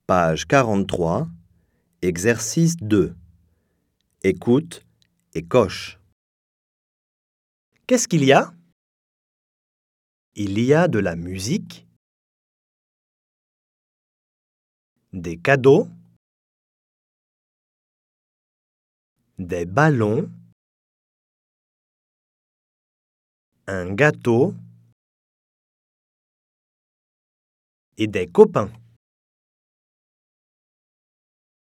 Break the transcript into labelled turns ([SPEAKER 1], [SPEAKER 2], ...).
[SPEAKER 1] Page 43, exercice 2. Écoute et coche. Qu'est-ce qu'il y a? Il y a de la musique, des cadeaux, des ballons, un gâteau et des copains.